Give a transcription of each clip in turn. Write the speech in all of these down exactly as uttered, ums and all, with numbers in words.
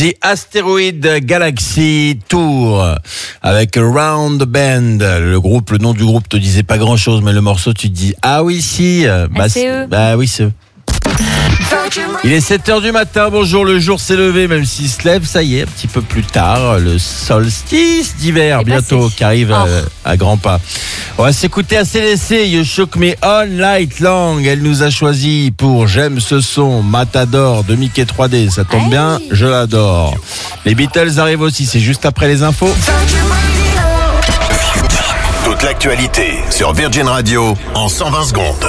The Asteroid Galaxy Tour avec Round Band. Le groupe, le nom du groupe te disait pas grand chose, mais le morceau tu te dis ah oui si, bah, c'est eux. Bah oui c'est eux. Il est sept heures du matin, bonjour, le jour s'est levé, même s'il se lève, ça y est, un petit peu plus tard, le solstice d'hiver bientôt passé. qui arrive oh. à, à grands pas. On va s'écouter A C D C, You Shook Me All Night Long. Elle nous a choisi pour J'aime ce son, Matador de Mickey trois D, ça tombe hey. bien, je l'adore. Les Beatles arrivent aussi, c'est juste après les infos. Toute l'actualité sur Virgin Radio en cent vingt secondes.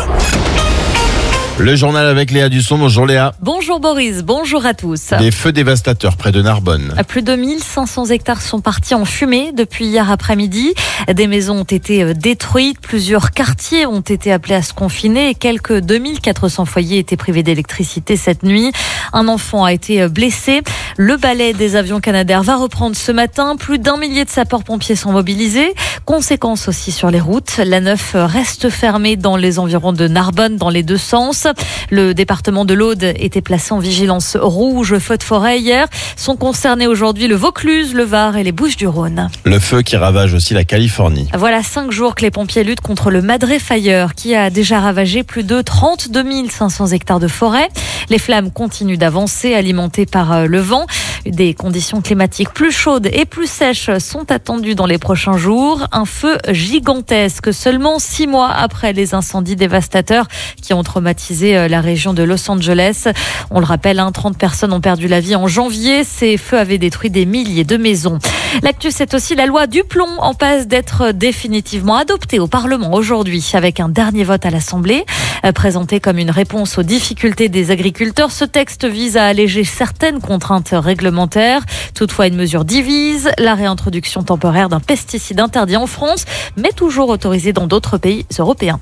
Le journal avec Léa Dusson. Bonjour Léa. Bonjour Boris, bonjour à tous. Des feux dévastateurs près de Narbonne. Plus de mille cinq cents hectares sont partis en fumée depuis hier après-midi. Des maisons ont été détruites, plusieurs quartiers ont été appelés à se confiner et quelques deux mille quatre cents foyers étaient privés d'électricité cette nuit. Un enfant a été blessé. Le balai des avions Canadair va reprendre ce matin. Plus d'un millier de sapeurs-pompiers sont mobilisés. Conséquence aussi sur les routes. La neuf reste fermée dans les environs de Narbonne dans les deux sens. Le département de l'Aude était placé en vigilance rouge feu de forêt hier. Sont concernés aujourd'hui le Vaucluse, le Var et les Bouches-du-Rhône. Le feu qui ravage aussi la Californie. Voilà cinq jours que les pompiers luttent contre le Madré Fire qui a déjà ravagé plus de trente-deux mille cinq cents hectares de forêt. Les flammes continuent d'avancer, alimentées par le vent. Des conditions climatiques plus chaudes et plus sèches sont attendues dans les prochains jours. Un feu gigantesque seulement six mois après les incendies dévastateurs qui ont traumatisé la région de Los Angeles. On le rappelle, hein, trente personnes ont perdu la vie en janvier. Ces feux avaient détruit des milliers de maisons. L'actu, c'est aussi la loi du plomb en passe d'être définitivement adoptée au Parlement aujourd'hui avec un dernier vote à l'Assemblée. Présenté comme une réponse aux difficultés des agriculteurs, ce texte vise à alléger certaines contraintes réglementaires. Toutefois, une mesure divise, la réintroduction temporaire d'un pesticide interdit en France, mais toujours autorisé dans d'autres pays européens.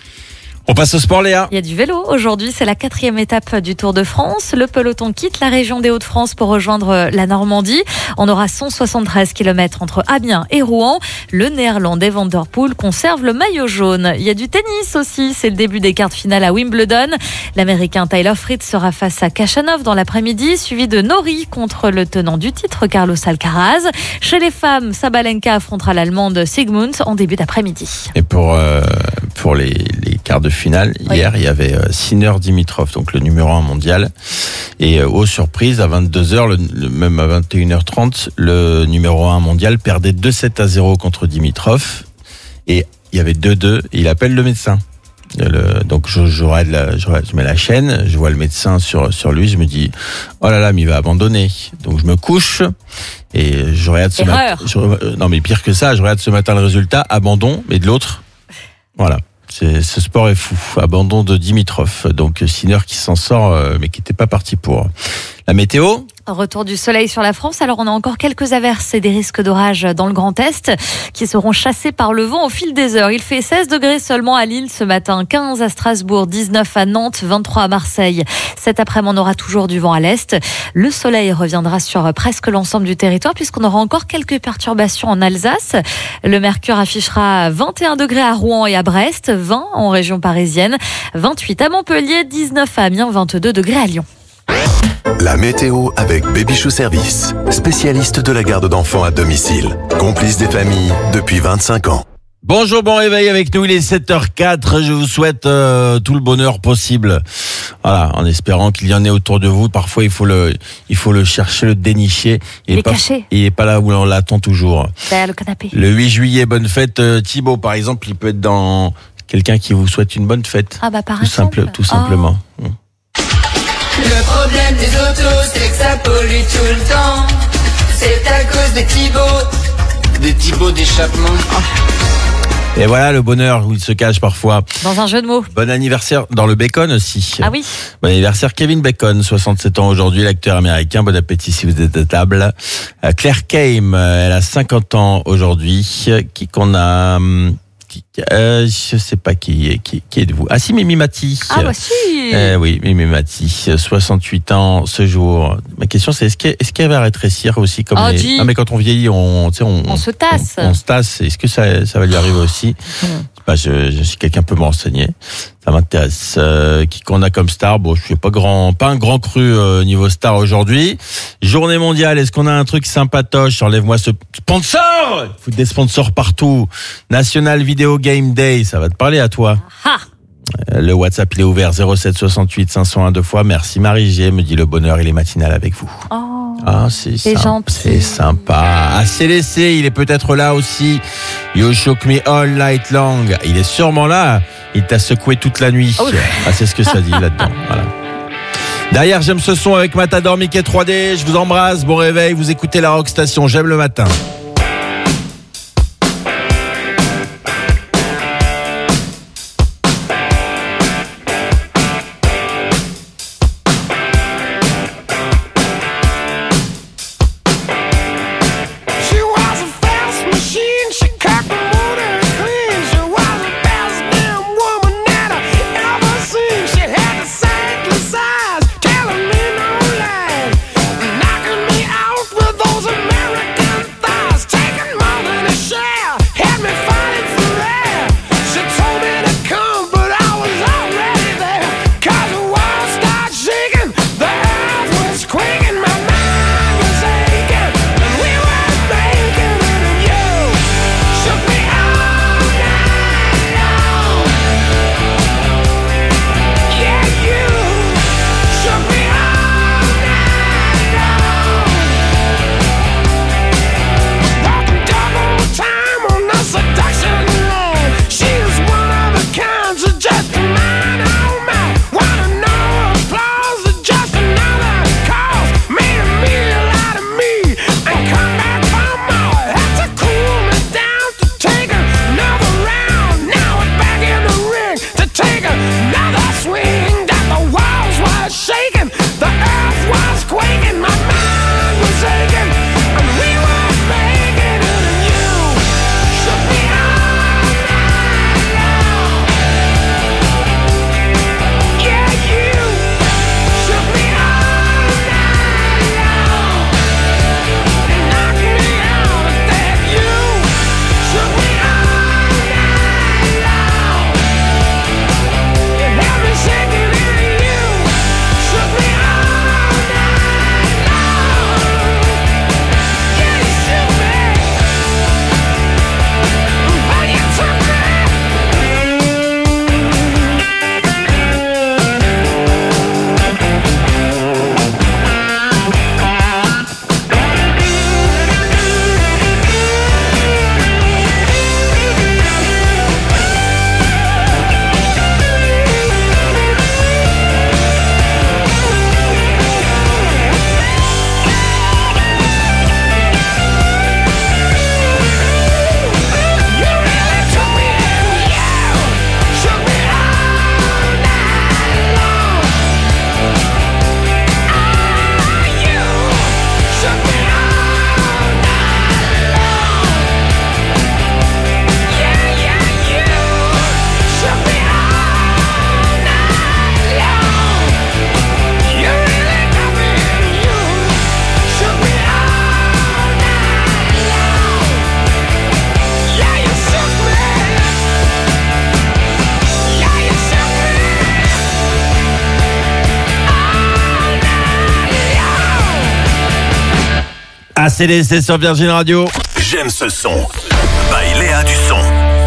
On passe au sport, Léa. Il y a du vélo. Aujourd'hui, c'est la quatrième étape du Tour de France. Le peloton quitte la région des Hauts-de-France pour rejoindre la Normandie. On aura cent soixante-treize kilomètres entre Amiens et Rouen. Le Néerlandais Van der Poel conserve le maillot jaune. Il y a du tennis aussi. C'est le début des quarts de finale à Wimbledon. L'Américain Taylor Fritz sera face à Khachanov dans l'après-midi, suivi de Norrie contre le tenant du titre, Carlos Alcaraz. Chez les femmes, Sabalenka affrontera l'Allemande Sigmund en début d'après-midi. Et pour, euh, pour les, les quarts de finale, hier, oui. Il y avait euh, Sinner Dimitrov, donc le numéro un mondial. Et euh, aux surprises, à vingt-deux heures, le, le, même à vingt et une heures trente, le numéro un mondial perdait deux sept à zéro contre Dimitrov. Et il y avait deux deux, et il appelle le médecin. Le, donc je, je, regarde la, je, je mets la chaîne, je vois le médecin sur, sur lui, je me dis oh là là, mais il va abandonner. Donc je me couche et je regarde ce matin. Non mais pire que ça, je regarde ce matin le résultat, abandon, mais de l'autre, voilà. C'est, ce sport est fou. Abandon de Dimitrov. Donc Sinner qui s'en sort, euh, mais qui n'était pas parti pour. La météo ? Retour du soleil sur la France. Alors on a encore quelques averses et des risques d'orage dans le Grand Est qui seront chassés par le vent au fil des heures. Il fait seize degrés seulement à Lille ce matin, quinze à Strasbourg, dix-neuf à Nantes, vingt-trois à Marseille. Cet après-midi, on aura toujours du vent à l'Est. Le soleil reviendra sur presque l'ensemble du territoire puisqu'on aura encore quelques perturbations en Alsace. Le mercure affichera vingt et un degrés à Rouen et à Brest, vingt en région parisienne, vingt-huit à Montpellier, dix-neuf à Amiens, vingt-deux degrés à Lyon. La météo avec Babychou Service, spécialiste de la garde d'enfants à domicile, complice des familles depuis vingt-cinq ans. Bonjour, bon réveil avec nous, il est sept heures quatre, je vous souhaite euh, tout le bonheur possible. Voilà, en espérant qu'il y en ait autour de vous. Parfois, il faut le, il faut le chercher, le dénicher. Il est pas, caché. Il n'est pas là où on l'attend toujours. Derrière le canapé. Le huit juillet, bonne fête. Euh, Thibaut, par exemple, il peut être dans quelqu'un qui vous souhaite une bonne fête. Ah bah par tout exemple. Simple, tout simplement. Oh. Le problème des autos, c'est que ça pollue tout le temps. C'est à cause des Thibaut, des Thibaut d'échappement. Et voilà le bonheur où il se cache parfois. Dans un jeu de mots. Bon anniversaire dans le bacon aussi. Ah oui. Bon anniversaire Kevin Bacon, soixante-sept ans aujourd'hui, l'acteur américain. Bon appétit si vous êtes à table. Claire Kame, elle a cinquante ans aujourd'hui. Qui qu'on a... Qui, euh, je sais pas qui, qui, qui êtes-vous. Ah si, Mimi Mati. Ah bah si. Euh, oui, Mimi Mati, soixante-huit ans ce jour. Ma question c'est est-ce qu'elle, est-ce qu'elle va rétrécir aussi comme oh, les... Non mais quand on vieillit, on, tu sais, on, on se tasse. On, on se tasse. Est-ce que ça, ça va lui arriver aussi? Mmh. Bah, je, je, si quelqu'un peut me renseigner, ça m'intéresse. Euh, qui qu'on a comme star? Bon, je suis pas grand, pas un grand cru euh, niveau star aujourd'hui. Journée mondiale. Est-ce qu'on a un truc sympatoche? Enlève-moi ce sponsor. Il faut des sponsors partout. National Video Game Day. Ça va te parler à toi. Ah. Le WhatsApp il est ouvert zéro sept soixante-huit cinq cent un deux fois. Merci Marie G me dit le bonheur il est matinal avec vous. Oh, ah c'est c'est sympa, gentil. c'est sympa. Ah c'est laissé, il est peut-être là aussi. You shook me all night long. Il est sûrement là. Il t'a secoué toute la nuit. Oh. Ah c'est ce que ça dit là-dedans. Voilà. Derrière j'aime ce son avec Matador Mickey trois D. Je vous embrasse. Bon réveil. Vous écoutez la Rock Station. J'aime le matin. Ah, c'est laissé sur Virgin Radio. J'aime ce son. By Léa du son.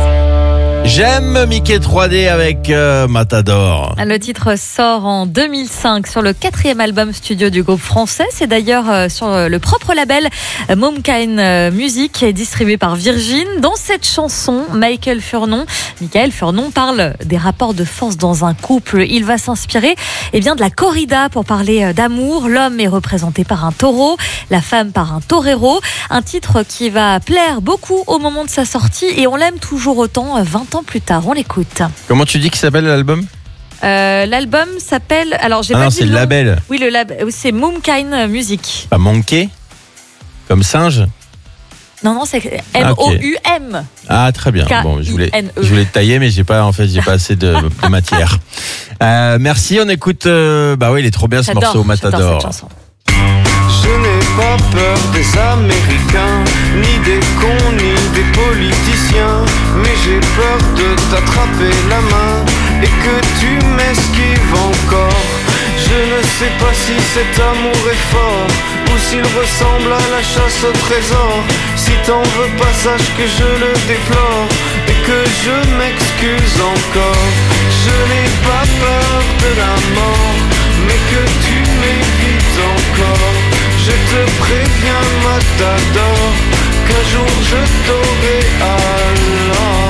J'aime Mickey trois D avec euh, Matador. Le titre sort en deux mille cinq sur le quatrième album studio du groupe français. C'est d'ailleurs euh, sur le propre label euh, Momkind Music, distribué par Virgin. Dans cette chanson, Michael Furnon, Michael Furnon parle des rapports de force dans un couple. Il va s'inspirer eh bien, de la corrida pour parler d'amour. L'homme est représenté par un taureau, la femme par un torero. Un titre qui va plaire beaucoup au moment de sa sortie et on l'aime toujours autant vingt ans plus tard. On l'écoute. Comment tu dis qu'il s'appelle l'album? Euh, l'album s'appelle. Alors, j'ai ah pas non, dit c'est le label. Oui, le label. C'est Momkind Music. Pas Monkey? Comme singe? Non, non, c'est M O U M. Ah, très bien. Bon, je voulais, je voulais te tailler, mais j'ai pas, en fait, j'ai pas assez de, de matière. Euh, merci, on écoute. Euh, bah oui, il est trop bien ce j'adore, morceau, Matador. J'adore cette chanson. Je n'ai pas peur des Américains. ni des cons, ni des politiciens. Mais j'ai peur de t'attraper la main et que tu m'esquives encore. Je ne sais pas si cet amour est fort ou s'il ressemble à la chasse au trésor. Si t'en veux pas, sache que je le déplore et que je m'excuse encore. Je n'ai pas peur de la mort, mais que tu m'évites encore. Je te préviens, Matador, qu'un jour je t'aurai alors.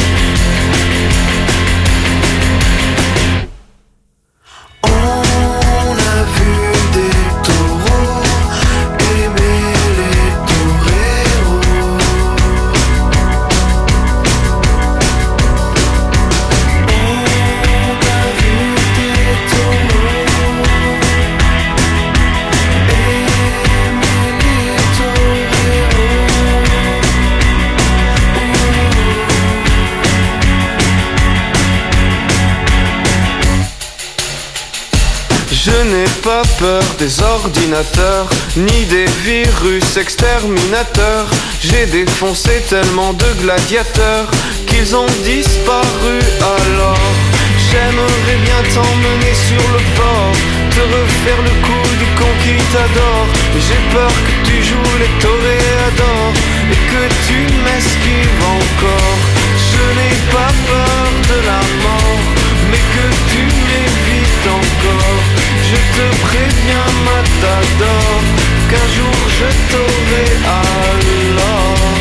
Je n'ai pas peur des ordinateurs, ni des virus exterminateurs. J'ai défoncé tellement de gladiateurs qu'ils ont disparu alors. J'aimerais bien t'emmener sur le port, te refaire le coup du con qui t'adore. Mais j'ai peur que tu joues les toréadors et que tu m'esquives encore. Je n'ai pas peur de la mort, mais que tu m'évites encore. Je te préviens, Matador, qu'un jour je t'aurai alors.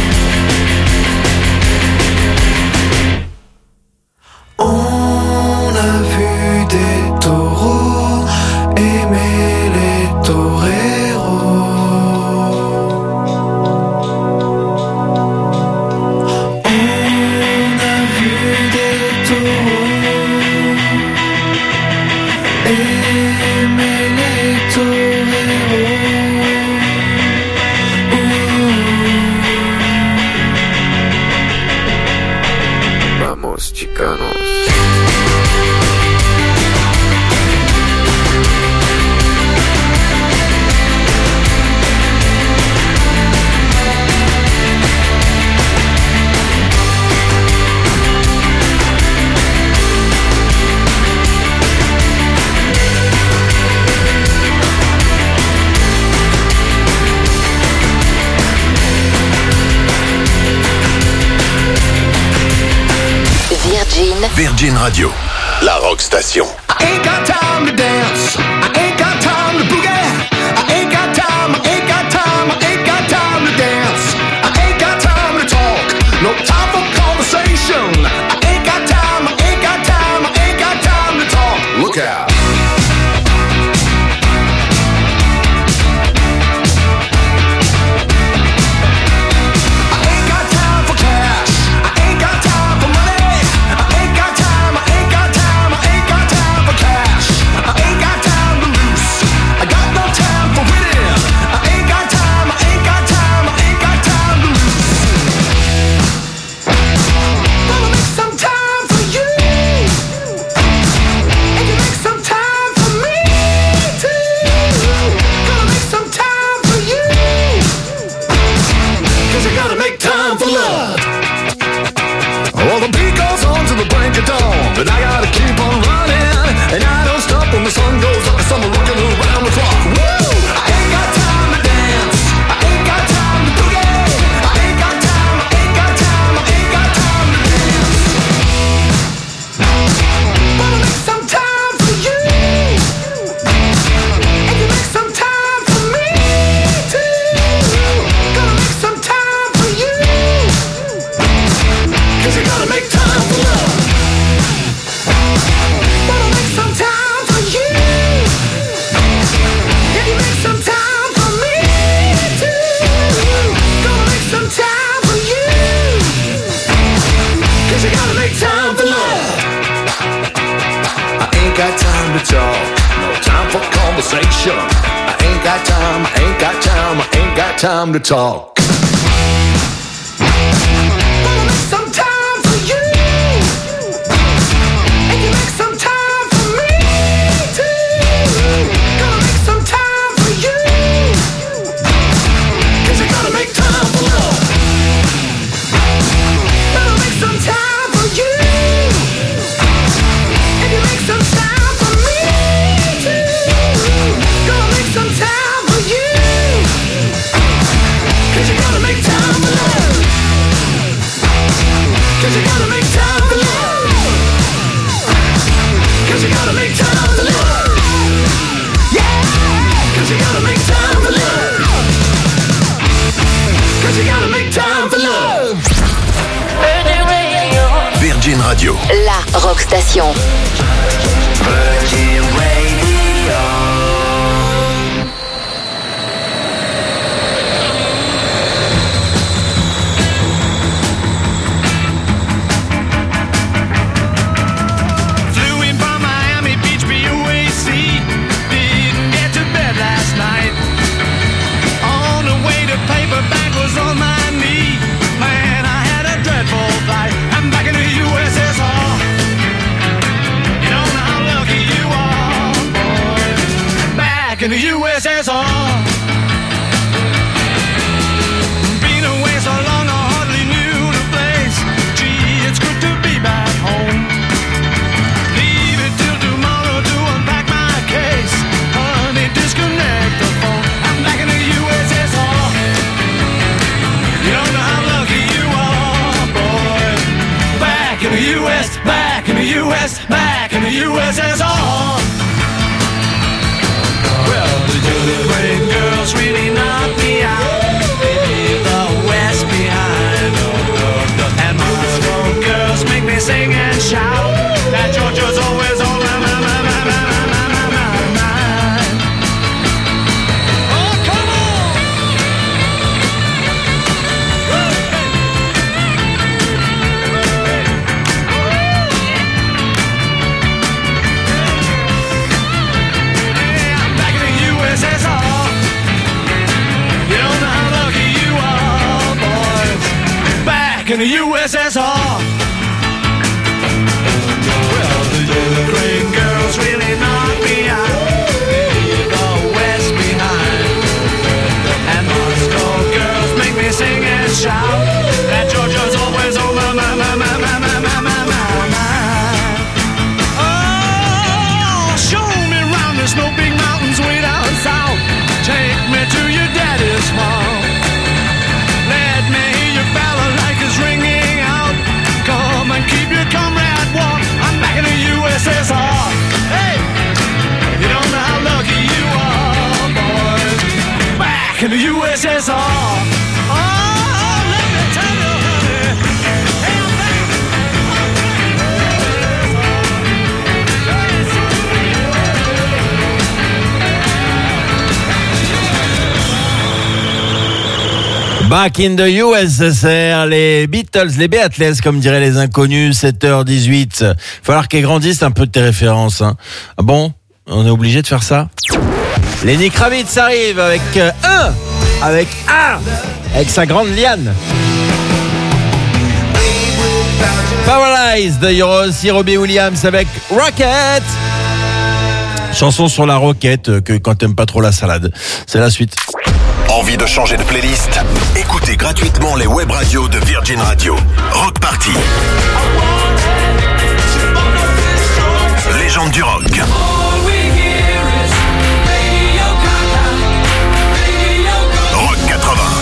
On a vu des taureaux aimer les toreros. On a vu des taureaux aimer les toreros. Vamos, chicanos. Virgin Radio, la rock station. I ain't got time to dance. I ain't got time to boogie. I ain't got time. I ain't got time. I ain't got time to dance. I ain't got time to talk. No time for conversation. I ain't got time. I ain't got time. I ain't got time to talk. Look out. But I gotta keep on running, and I don't stop when the sun goes up, 'cause I'm working around the clock. Woo! I ain't got time to dance. I ain't got time to boogie. I ain't got time. I ain't got time. I ain't got time to dance. Wanna make some time for you, and you make some time for me too. Gonna make some time for you, 'cause you gotta make time for love. Some time for you, and you make some time for me too. Gonna make some time for you, 'cause you gotta make time for love. I ain't got time to talk, no time for conversation. I ain't got time, I ain't got time, I ain't got time to talk. Gonna make some time for you, and you make some time. Gonna make some time for you, 'cause you gotta make time for gotta make time for love. Cause you gotta make time for love. Virgin Radio. La Rock Station. Virgin Radio. Flew in from Miami Beach, B O A C. Didn't get to bed last night. On the way to paperback was on my knee. Man, I had a dreadful flight. I'm back in the U S S R. You don't know how lucky you are, boy. Back in the U S S R. Been away so long I hardly knew the place. Gee, it's good to be back home. Leave it till tomorrow to unpack my case. Honey, disconnect the phone. I'm back in the U S S R. You don't know how lucky you are, boy. Back in the U S, back in the U S, back in the U S S R. Well, the Ukraine girls really knocked me out. They leave the West behind. And Moscow girls make me sing and shout. That Georgia's always on my, my, my, my, my, my, my, my mind. Oh, come on! Hey, I'm back in the U S S R. You don't know how lucky you are, boys. Back in the U S S R. Well, the Ukraine girls really knocked me out. They leave the West behind. And Moscow girls make me sing and shout. That Georgia's always on my, my, my, my, my, my, my, my, my mind. Oh, show me round the snow big mountains way down south. Take me to your daddy's farm. Let me hear your balalaikas ringing out. Come and keep your comrade warm. I'm back in the U S S R. Hey, you don't know how lucky you are, boys. Back in the U S S R. Oh, let me tell you, honey. Hey, I'm back. Back in the U S S R, les Beatles, les Beatles, comme diraient les inconnus, sept heures dix-huit. Falloir qu'elles grandissent un peu de tes références. Hein. Ah bon, on est obligé de faire ça. Lenny Kravitz arrive avec euh, un, avec un, avec sa grande liane. Paralyzed, il y aura aussi Robbie Williams avec Rocket. Chanson sur la roquette que quand t'aimes pas trop la salade. C'est la suite. Envie de changer de playlist? Écoutez gratuitement les web radios de Virgin Radio. Rock Party. Légende du rock. Rock quatre-vingts.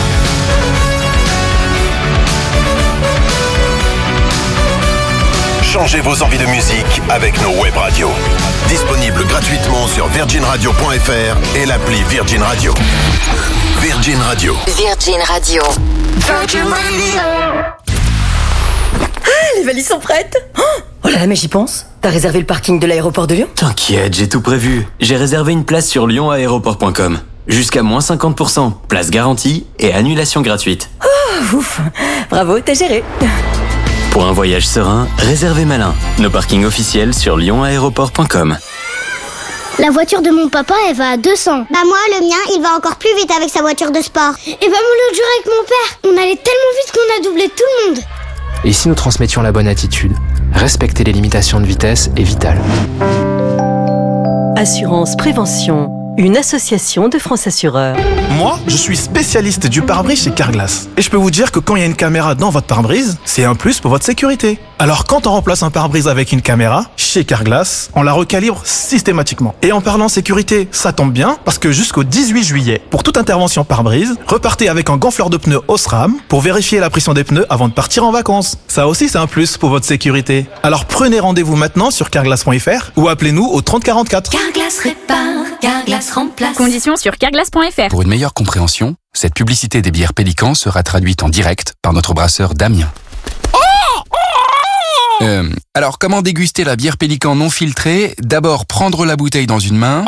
Changez vos envies de musique avec nos web radios. Disponible gratuitement sur virgin radio point f r et l'appli Virgin Radio. Virgin Radio. Virgin Radio. Virgin Radio. Ah, les valises sont prêtes. Oh là là, mais j'y pense. T'as réservé le parking de l'aéroport de Lyon? T'inquiète, j'ai tout prévu. J'ai réservé une place sur lyon aéroport point com. Jusqu'à moins cinquante pour cent. Place garantie et annulation gratuite. Oh, ouf. Bravo, t'as géré. Pour un voyage serein, réservez malin. Nos parkings officiels sur lyon aéroport point com. La voiture de mon papa, elle va à deux cents. Bah moi, le mien, il va encore plus vite avec sa voiture de sport. Et bah moi, l'autre jour avec mon père, on allait tellement vite qu'on a doublé tout le monde. Et si nous transmettions la bonne attitude? Respecter les limitations de vitesse est vital. Assurance Prévention, une association de France Assureurs. Moi, je suis spécialiste du pare-brise chez Carglass. Et je peux vous dire que quand il y a une caméra dans votre pare-brise, c'est un plus pour votre sécurité. Alors quand on remplace un pare-brise avec une caméra, chez Carglass, on la recalibre systématiquement. Et en parlant sécurité, ça tombe bien, parce que jusqu'au dix-huit juillet, pour toute intervention pare-brise, repartez avec un gonfleur de pneus Osram pour vérifier la pression des pneus avant de partir en vacances. Ça aussi, c'est un plus pour votre sécurité. Alors prenez rendez-vous maintenant sur carglass point f r ou appelez-nous au trente quarante-quatre. Carglass répare. Carglass remplace. Conditions sur carglass point f r. Pour une meilleure compréhension, cette publicité des bières Pélican sera traduite en direct par notre brasseur Damien. Euh, alors, comment déguster la bière Pélican non filtrée? D'abord, prendre la bouteille dans une main,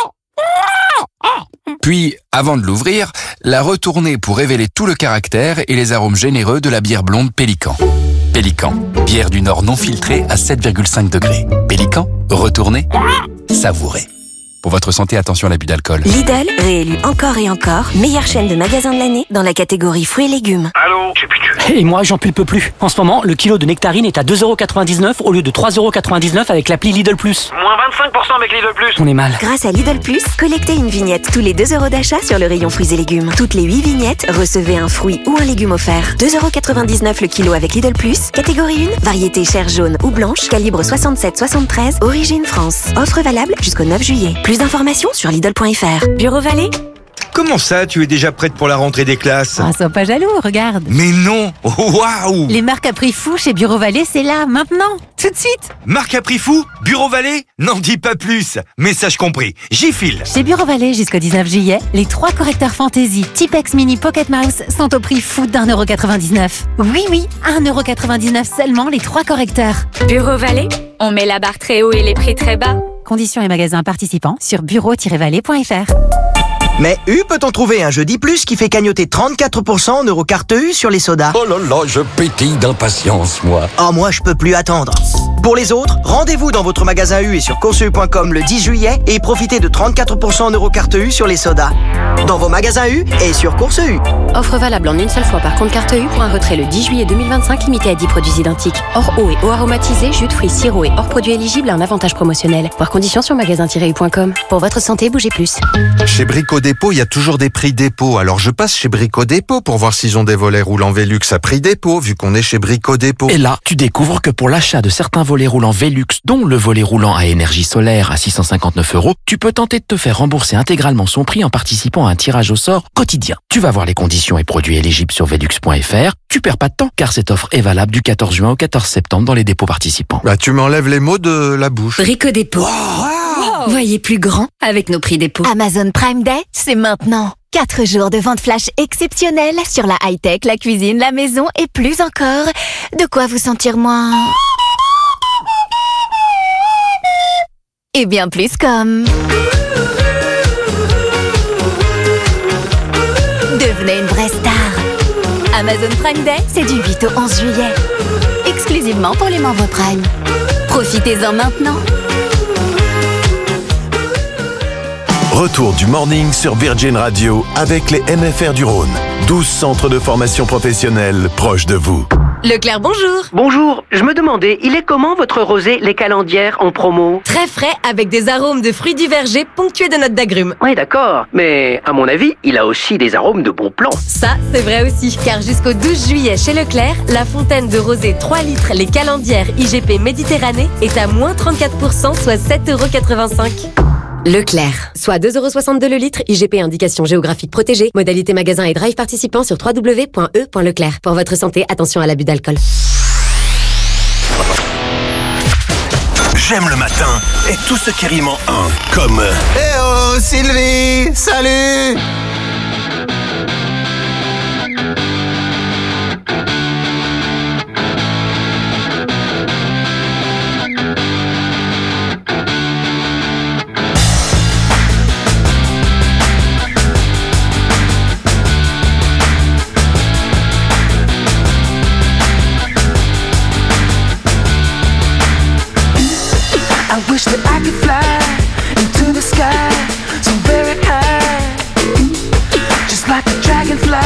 puis, avant de l'ouvrir, la retourner pour révéler tout le caractère et les arômes généreux de la bière blonde Pélican. Pélican, bière du Nord non filtrée à sept virgule cinq degrés. Pélican, retournez, savourez. Pour votre santé, attention à l'abus d'alcool. Lidl, réélu encore et encore, meilleure chaîne de magasins de l'année dans la catégorie fruits et légumes. Allô, j'ai plus de cul. Et moi, j'en pulpe plus. En ce moment, le kilo de nectarine est à deux euros quatre-vingt-dix-neuf au lieu de trois euros quatre-vingt-dix-neuf avec l'appli Lidl Plus. Moins vingt-cinq pour cent avec Lidl Plus. On est mal. Grâce à Lidl Plus, collectez une vignette tous les deux euros d'achat sur le rayon fruits et légumes. Toutes les huit vignettes, recevez un fruit ou un légume offert. deux euros quatre-vingt-dix-neuf le kilo avec Lidl Plus. Catégorie un, variété chair jaune ou blanche, calibre soixante-sept soixante-treize, origine France. Offre valable jusqu'au neuf juillet. Plus d'informations sur Lidl point f r. Bureau Vallée. Comment ça, tu es déjà prête pour la rentrée des classes? Ah, sois pas jaloux, regarde. Mais non. Waouh. Les marques à prix fou chez Bureau Vallée, c'est là, maintenant, tout de suite. Marque à prix fou? Bureau Vallée? N'en dis pas plus. Message compris, j'y file. Chez Bureau Vallée, jusqu'au dix-neuf juillet, les trois correcteurs Fantasy Tipex Mini Pocket Mouse sont au prix fou d'un euro quatre-vingt-dix-neuf. Oui, oui, un euro quatre-vingt-dix-neuf seulement les trois correcteurs. Bureau Vallée, on met la barre très haut et les prix très bas. Conditions et magasins participants sur bureau tiret vallée point f r. Mais U peut-on trouver un jeudi plus qui fait cagnotter trente-quatre pour cent en Eurocarte U sur les sodas? Oh là là, je pétille d'impatience, moi. Oh, moi, je peux plus attendre. Pour les autres, rendez-vous dans votre magasin U et sur course u point com le dix juillet et profitez de trente-quatre pour cent en Eurocarte U sur les sodas. Dans vos magasins U et sur Course U. Offre valable en une seule fois par compte carte U pour un retrait le dix juillet deux mille vingt-cinq limité à dix produits identiques. Hors eau et eau aromatisée, jus de fruits, sirop et hors produits éligibles à un avantage promotionnel. Voir conditions sur magasin tiret u point com. Pour votre santé, bougez plus. Chez Brico Dépôt, il y a toujours des prix dépôt. Alors je passe chez Brico Dépôt pour voir s'ils ont des volets roulants Velux à prix dépôt, vu qu'on est chez Brico Dépôt. Et là, tu découvres que pour l'achat de certains volets roulants Velux, dont le volet roulant à énergie solaire à six cent cinquante-neuf euros, tu peux tenter de te faire rembourser intégralement son prix en participant à un tirage au sort quotidien. Tu vas voir les conditions et produits éligibles sur velux point f r. Tu perds pas de temps, car cette offre est valable du quatorze juin au quatorze septembre dans les dépôts participants. Bah, tu m'enlèves les mots de la bouche. Brico Dépôt. Wow. Voyez plus grand avec nos prix dépôt. Amazon Prime Day, c'est maintenant. Quatre jours de vente flash exceptionnelle sur la high-tech, la cuisine, la maison et plus encore. De quoi vous sentir moins... et bien plus comme... devenez une vraie star. Amazon Prime Day, c'est du huit au onze juillet. Exclusivement pour les membres Prime. Profitez-en maintenant. Retour du morning sur Virgin Radio avec les M F R du Rhône. douze centres de formation professionnelle proches de vous. Leclerc, bonjour. Bonjour, je me demandais, il est comment votre rosé Les Calendières en promo? Très frais avec des arômes de fruits du verger ponctués de notes d'agrumes. Oui, d'accord, mais à mon avis, il a aussi des arômes de bon plan. Ça, c'est vrai aussi, car jusqu'au douze juillet chez Leclerc, la fontaine de rosé trois litres Les Calendières I G P Méditerranée est à moins trente-quatre pour cent, soit sept euros quatre-vingt-cinq. Leclerc, soit deux euros soixante-deux le litre, I G P indication géographique protégée, modalité magasin et drive participant sur w w w point e point leclerc. Pour votre santé, attention à l'abus d'alcool. J'aime le matin et tout ce qui rime en un, comme... Eh oh, Sylvie, salut! I wish that I could fly into the sky, so very high, just like a dragonfly.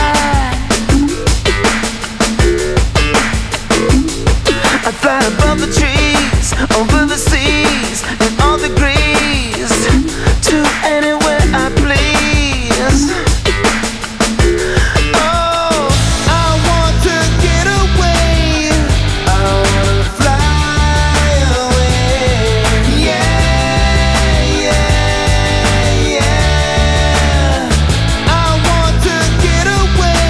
I'd fly above the trees, over the seas, and all degrees, to anywhere I please. Oh, I want to get away, I wanna fly away. Yeah, yeah, yeah. I want to get away.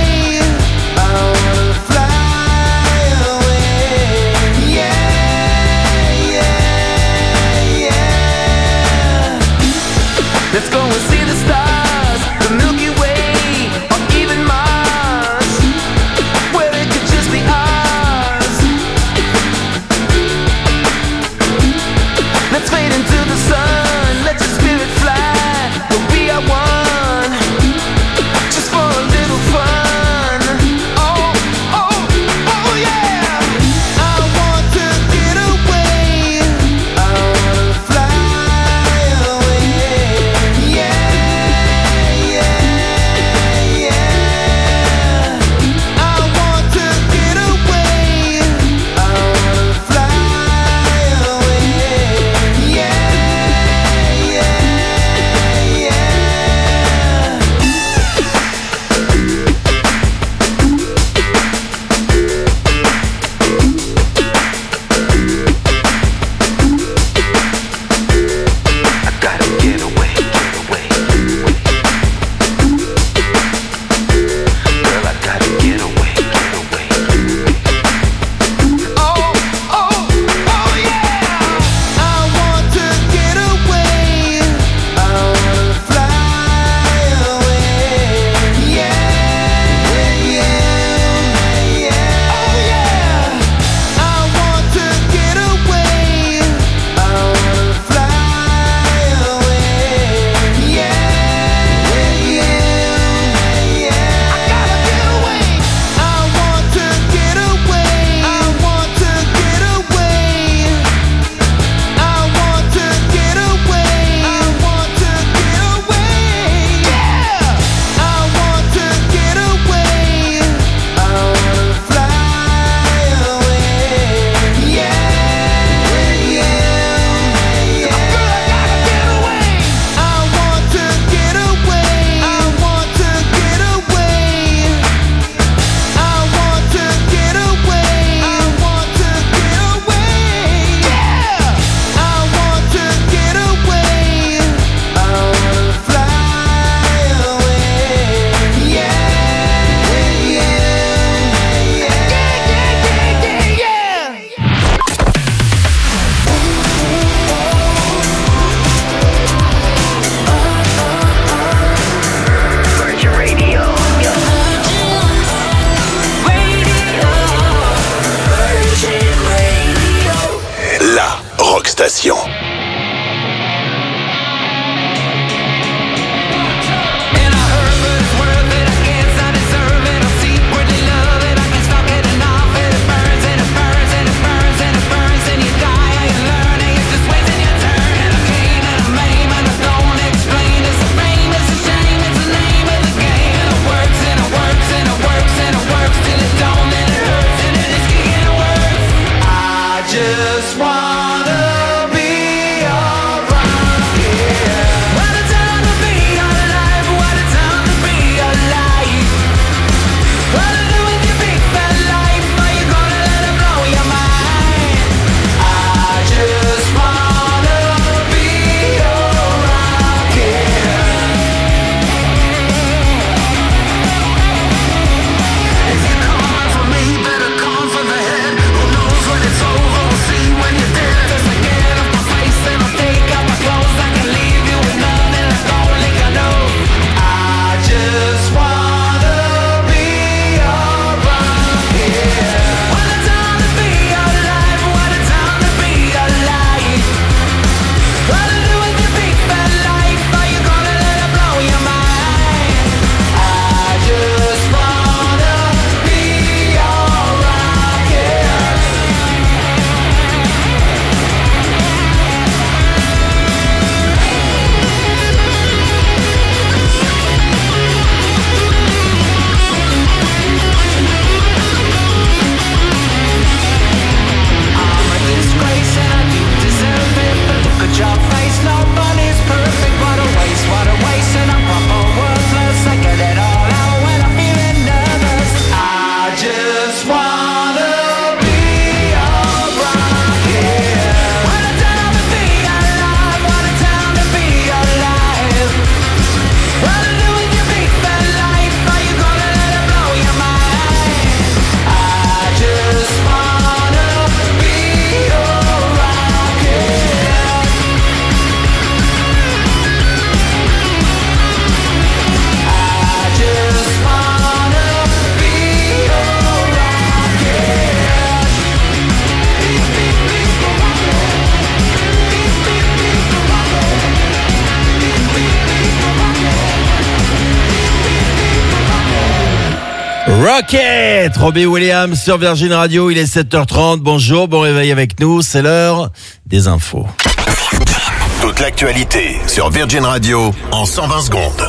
Rocket, Robbie Williams sur Virgin Radio, il est sept heures trente, bonjour, bon réveil avec nous, c'est l'heure des infos. Toute l'actualité sur Virgin Radio en cent vingt secondes.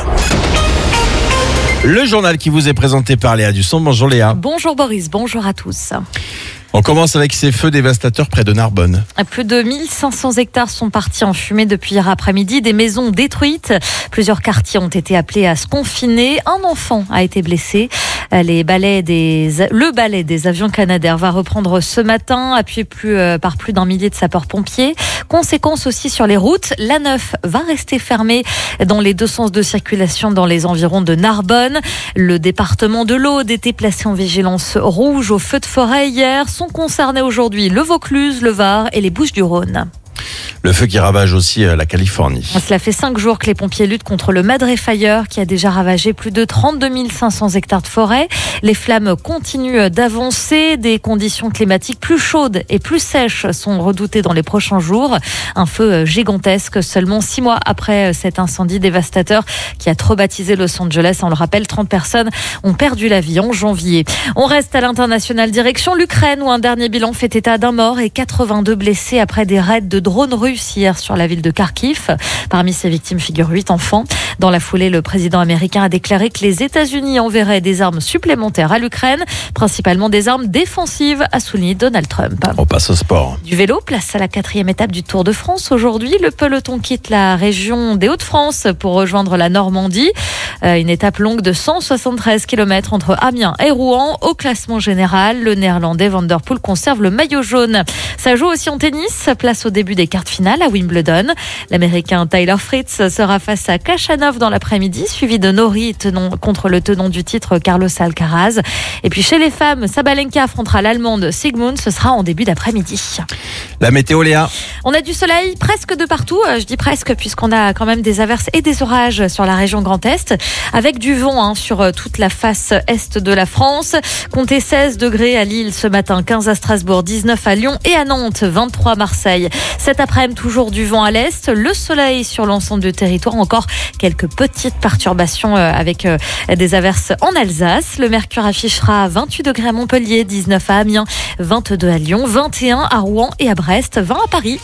Le journal qui vous est présenté par Léa Dusson, bonjour Léa. Bonjour Boris, bonjour à tous. On commence avec ces feux dévastateurs près de Narbonne. Plus de mille cinq cents hectares sont partis en fumée depuis hier après-midi. Des maisons détruites. Plusieurs quartiers ont été appelés à se confiner. Un enfant a été blessé. Les balais des, le balai des avions Canadair va reprendre ce matin, appuyé plus, euh, par plus d'un millier de sapeurs-pompiers. Conséquence aussi sur les routes. l'A neuf va rester fermée dans les deux sens de circulation dans les environs de Narbonne. Le département de l'Aude était placé en vigilance rouge au feu de forêt hier. Sont concernés aujourd'hui le Vaucluse, le Var et les Bouches-du-Rhône. Le feu qui ravage aussi la Californie. Cela fait cinq jours que les pompiers luttent contre le Madre Fire qui a déjà ravagé plus de trente-deux mille cinq cents hectares de forêt. Les flammes continuent d'avancer. Des conditions climatiques plus chaudes et plus sèches sont redoutées dans les prochains jours. Un feu gigantesque seulement six mois après cet incendie dévastateur qui a traumatisé Los Angeles. On le rappelle, trente personnes ont perdu la vie en janvier. On reste à l'international direction l'Ukraine où un dernier bilan fait état d'un mort et quatre-vingt-deux blessés après des raids de drones russes hier sur la ville de Kharkiv. Parmi ces victimes figurent huit enfants. Dans la foulée, le président américain a déclaré que les États-Unis enverraient des armes supplémentaires à l'Ukraine, principalement des armes défensives, a souligné Donald Trump. On passe au sport. Du vélo, place à la quatrième étape du Tour de France. Aujourd'hui, le peloton quitte la région des Hauts-de-France pour rejoindre la Normandie. Une étape longue de cent soixante-treize kilomètres entre Amiens et Rouen. Au classement général, le néerlandais Van der Poel conserve le maillot jaune. Ça joue aussi en tennis. Place au début des quarts de finale à Wimbledon. L'américain Tyler Fritz sera face à Khachanov dans l'après-midi, suivi de Norrie tenant, contre le tenant du titre Carlos Alcaraz. Et puis chez les femmes, Sabalenka affrontera l'Allemande Sigmund. Ce sera en début d'après-midi. La météo, Léa. On a du soleil presque de partout. Je dis presque puisqu'on a quand même des averses et des orages sur la région Grand Est, avec du vent hein, sur toute la face est de la France. Comptez seize degrés à Lille ce matin, quinze à Strasbourg, dix-neuf à Lyon et à Nantes, vingt-trois à Marseille. Cet après-midi, toujours du vent à l'est, le soleil sur l'ensemble du territoire, encore quelques petites perturbations avec des averses en Alsace. Le mercure affichera vingt-huit degrés à Montpellier, dix-neuf à Amiens, vingt-deux à Lyon, vingt et un à Rouen et à Brest, vingt à Paris.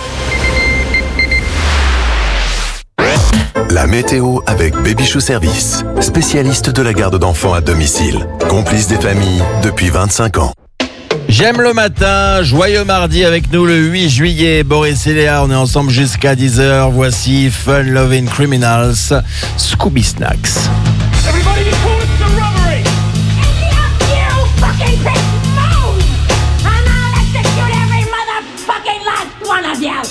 La météo avec Babychou Service, spécialiste de la garde d'enfants à domicile, complice des familles depuis vingt-cinq ans. J'aime le matin, joyeux mardi avec nous le huit juillet. Boris et Léa, on est ensemble jusqu'à dix heures. Voici Fun Loving Criminals, Scooby Snacks. Everybody be cool, it's the robbery! You fucking bitch, move! And I'll execute every motherfucking last one of you!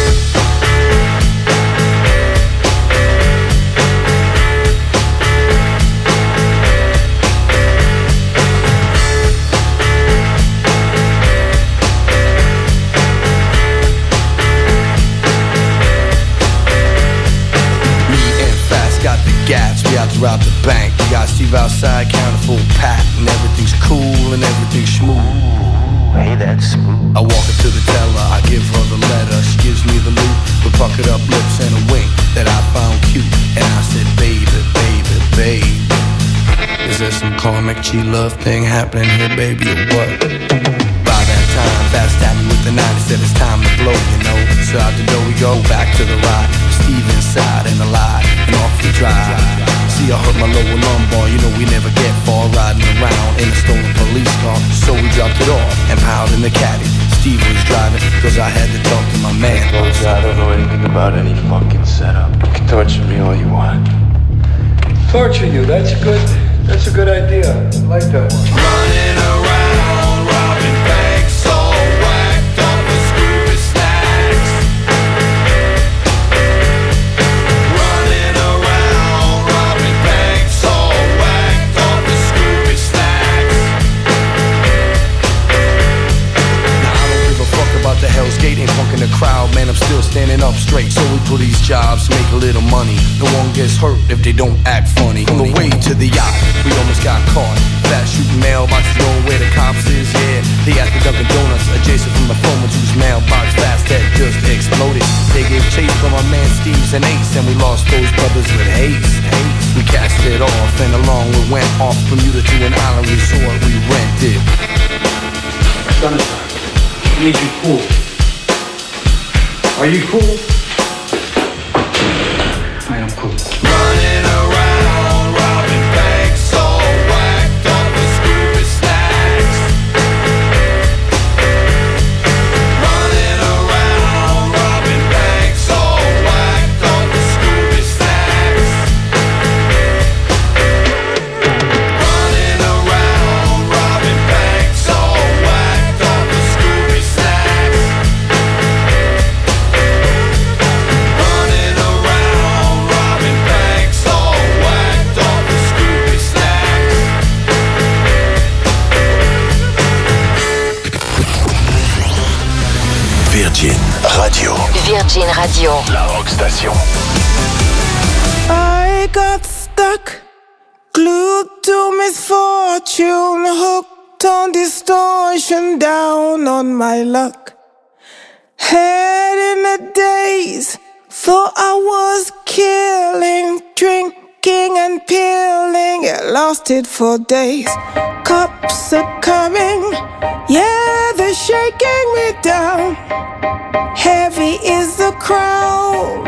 Gats, we out to rob the bank. We got Steve outside, counting full pack, and everything's cool and everything's smooth. Hey, that's smooth. I walk up to the teller, I give her the letter. She gives me the loot with puckered up lips and a wink that I found cute. And I said, baby, baby, baby, is there some karmic G-love thing happening here, baby, or what? By that time, fast at me with the ninety, said it's time to blow, you know. So out the door we go, back to the ride. Steve inside and alive, and off we drive. See, I hurt my lower lumbar, you know we never get far. Riding around in a stolen police car. So we dropped it off and piled in the caddy. Steve was driving, cause I had to talk to my man. Look, I don't know anything about any fucking setup. You can torture me all you want. Torture you, that's good. That's a good idea. I like that one. Running around, robbing banks, all whacked up with Scooby Snacks. Running around, robbing banks, all whacked up with Scooby Snacks. Now I don't give a fuck about the Hell's Gate, ain't funkin' the crowd, man, I'm still standing up straight. So we pull these jobs, make a little money. No one gets hurt if they don't act funny. On the way to the yacht, we almost got caught. Fast shooting mailboxes going where the cops is, yeah. They at the Dunkin' Donuts, adjacent from the phone whose mailbox fast that just exploded. They gave chase from our man Steve's and Ace, and we lost those brothers with haste. haste. We we cast it off, and along we went off Bermuda to an island resort we rented. Sunshine, I need you cool. Are you cool? I am cool. Running around, robbing banks, all whacked up with Scooby snacks. Running around, robbing banks, all whacked up with Scooby snacks. Running around, robbing banks, all whacked up with Scooby snacks. Running around, robbing banks, all whacked up with Scooby snacks. Virgin Radio. Virgin Radio. La rock station. I got stuck, glued to misfortune, hooked on distortion, down on my luck. Head in a daze, thought I was killing, drinking and peeling, it lasted for days. Cops are coming, yeah, they're shaking me down. Heavy is the crown,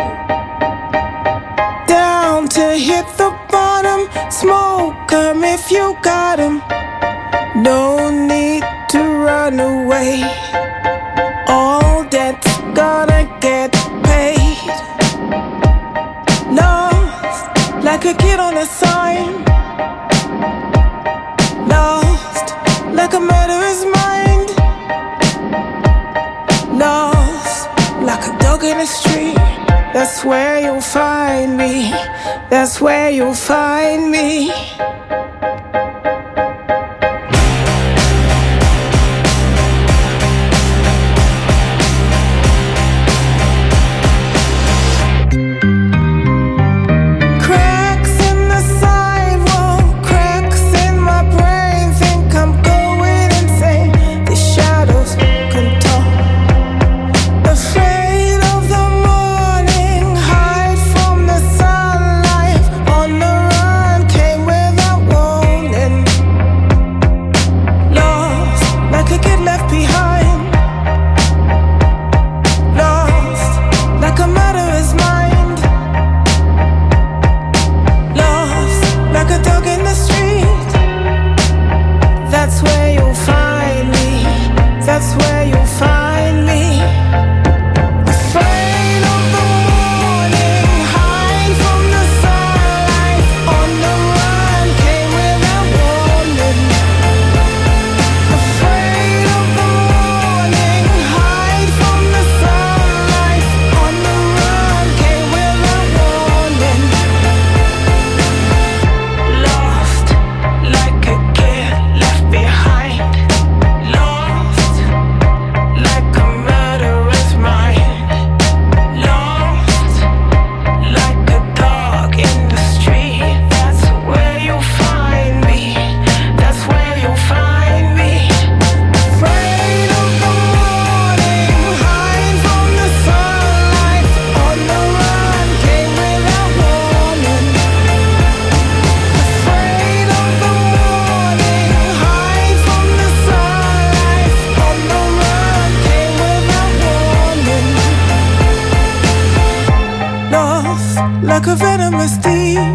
down to hit the bottom. Smoke 'em if you got 'em. No need to run away. All debt's gonna get paid. Lost like a kid on a sign. Lost like a murderer's mind. Lost like a dog in the street. That's where you'll find me. That's where you'll find me. Cracks in the sidewalk, cracks in my brain. Think I'm going insane. The shadows can talk. Afraid of the morning, hide from the sunlight. On the run, came without warning. Lost like a kid left behind. Lost like a murderer's mind. Lost like a dog in the street. That's where you'll find me. That's where you'll find me. Afraid of the morning, hide from the sunlight. On the run, came without warning. Afraid of the morning, hide from the sunlight. On the run, came without warning. Lost like a kid left behind. Lost like a murderer's mind. Lost like a dog in the street. That's where you'll find me. That's where you'll find me. Afraid of the morning, hide from the sunlight. On the run, came without warning. Afraid of the morning, hide from the sunlight. On the run, came without warning. Lost like a venomous thief.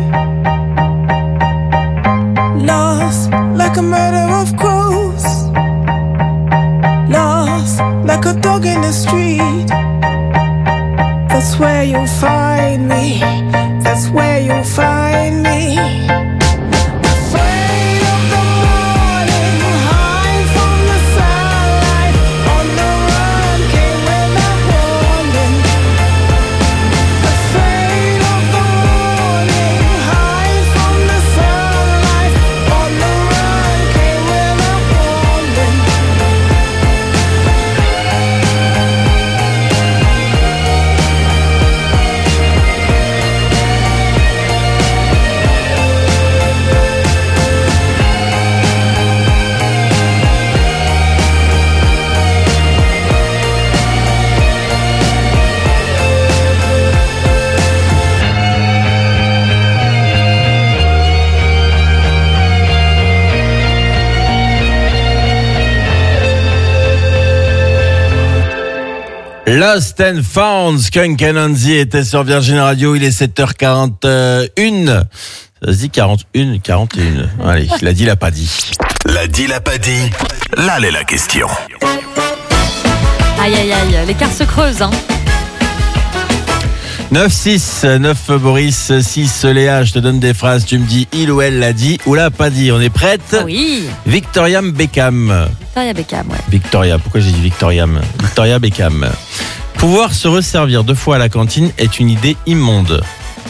Lost like a murder of crows. Lost like a dog in the street. That's where you'll find me. That's where you'll find me. Afraid of the morning, hide from the sunlight. On the run, came without warning. Afraid of the morning, hide from the sunlight. On the run, came without warning. Lost and Found, Skunk Anansi était sur Virgin Radio, il est sept heures quarante-et-une. Ça se dit quarante et une, quarante et une. Allez, l'a dit, l'a pas dit. L'a dit, l'a pas dit. Là, est la question. Aïe, aïe, aïe, l'écart se creuse, hein. neuf six, neuf Boris, six Léa, je te donne des phrases, tu me dis il ou elle l'a dit ou l'a pas dit. On est prête ? Oui. Victoria Beckham. Victoria Beckham, ouais. Victoria, pourquoi j'ai dit Victoria ? Victoria Beckham. Pouvoir se resservir deux fois à la cantine est une idée immonde.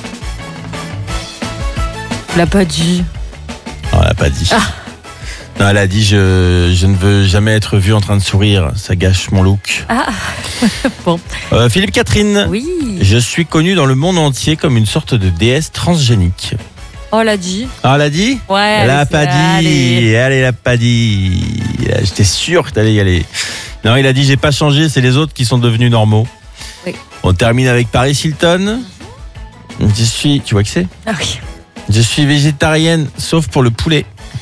On l'a pas dit. Non, elle l'a pas dit. Ah. Non, elle a dit je, je ne veux jamais être vue en train de sourire, ça gâche mon look. Ah, bon. Euh, Philippe Catherine. Oui. Je suis connu dans le monde entier comme une sorte de déesse transgénique. Oh, elle a dit. Ah, elle a dit ? Ouais. Elle a pas dit. Allez. Elle l'a pas dit. J'étais sûr que t'allais y aller. Non, il a dit j'ai pas changé, c'est les autres qui sont devenus normaux. Oui. On termine avec Paris Hilton. Je suis, tu vois qui c'est ? Ah oui. Je suis végétarienne, sauf pour le poulet.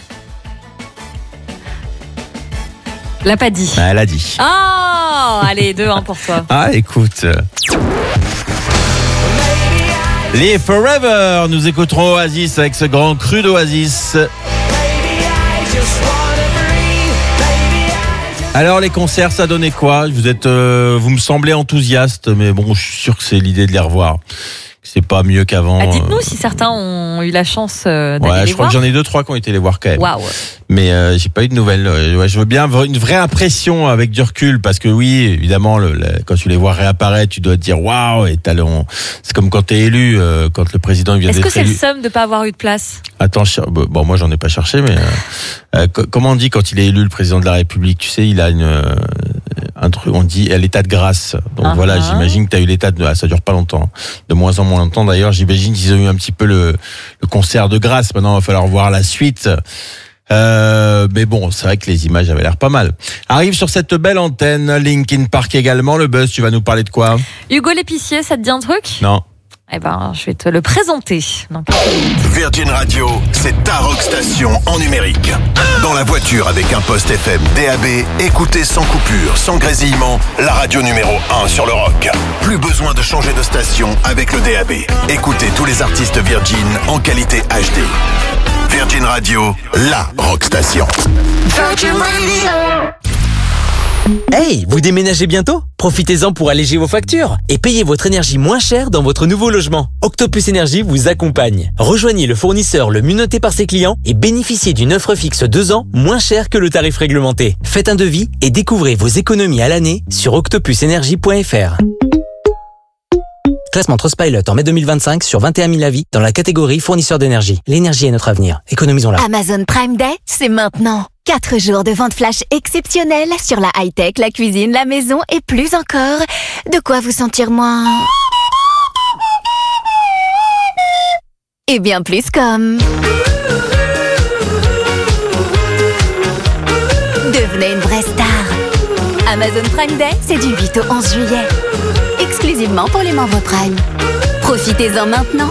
L'a pas dit. Ah, elle a dit. Oh, allez, deux un pour toi. Ah, écoute. Live Forever, nous écouterons Oasis avec ce grand cru d'Oasis. Alors les concerts, ça donnait quoi ? Vous êtes, euh, vous me semblez enthousiaste, mais bon, je suis sûr que c'est l'idée de les revoir. C'est pas mieux qu'avant. Ah, dites-nous si certains ont eu la chance euh, d'aller ouais, les je crois voir. que j'en ai deux, trois qui ont été les voir quand même. Waouh. Mais euh, j'ai pas eu de nouvelles. Ouais, je veux bien une vraie impression avec du recul, parce que oui, évidemment, le, le, quand tu les vois réapparaître, tu dois te dire waouh. Et t'as le, on, c'est comme quand t'es élu, euh, quand le président vient Est-ce d'être que c'est élu. le seum de pas avoir eu de place ? Attends, bon, moi j'en ai pas cherché, mais euh, euh, comment on dit quand il est élu le président de la République ? Tu sais, il a une euh, un truc, on dit l'état de grâce. Donc uh-huh. Voilà, j'imagine que t'as eu l'état de, ah, ça dure pas longtemps, de moins en moins longtemps. D'ailleurs, j'imagine qu'ils ont eu un petit peu le, le concert de grâce. Maintenant, il va falloir voir la suite. Euh, mais bon, c'est vrai que les images avaient l'air pas mal. Arrive sur cette belle antenne, Linkin Park également. Le buzz, tu vas nous parler de quoi ? Hugo l'épicier, ça te dit un truc ? Non. Eh ben, je vais te le présenter. Donc... Virgin Radio, c'est ta rock station en numérique. Dans la voiture avec un poste F M D A B, écoutez sans coupure, sans grésillement, la radio numéro un sur le rock. Plus besoin de changer de station avec le D A B. Écoutez tous les artistes Virgin en qualité H D. Virgin Radio, la rock station. Virgin Radio. Hey, vous déménagez bientôt ? Profitez-en pour alléger vos factures et payez votre énergie moins cher dans votre nouveau logement. Octopus Énergie vous accompagne. Rejoignez le fournisseur le mieux noté par ses clients et bénéficiez d'une offre fixe deux ans moins chère que le tarif réglementé. Faites un devis et découvrez vos économies à l'année sur octopus énergie point f r. Classement Trustpilot en mai deux mille vingt-cinq sur vingt et un mille avis dans la catégorie fournisseur d'énergie. L'énergie est notre avenir. Économisons-la. Amazon Prime Day, c'est maintenant. Quatre jours de vente flash exceptionnelle sur la high-tech, la cuisine, la maison et plus encore. De quoi vous sentir moins... Et bien plus comme... Devenez une vraie star. Amazon Prime Day, c'est du huit au onze juillet. Exclusivement pour les membres Prime. Profitez-en maintenant.